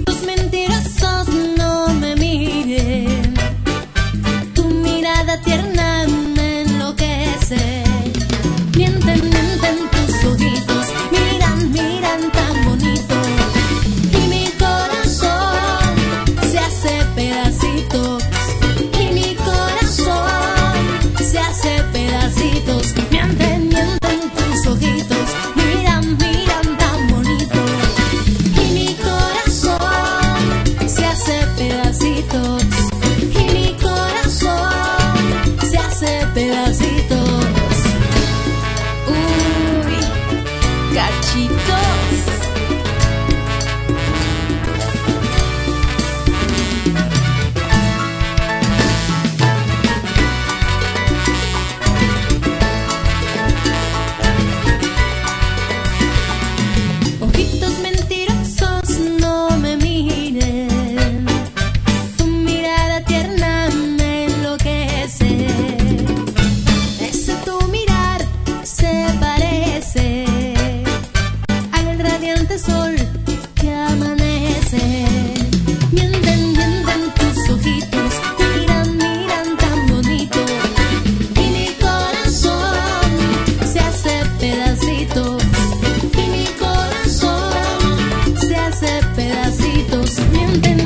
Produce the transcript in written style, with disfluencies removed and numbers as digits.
Ojitos mentirosos, no me miren. Tu mirada tierna me enloquece. Mienten, mienten tus ojitos, miran, miran tan bonito. Y mi corazón se hace pedacitos. Y mi corazón se hace pedacitos. Mienten, mienten tus ojitos, miran, miran tan bonito. Y mi corazón se hace pedacitos. Y mi corazón se hace pedacitos. Uy, cachitos. Ojitos mentirosos, no me miren. Tu mirada tierna me enloquece. Ese tu mirar se parece al radiante sol que amanece. Mienten, mienten tus ojitos, miran, miran tan bonito. Y mi corazón se hace pedacitos. Y mi corazón se hace pedacitos. Mienten.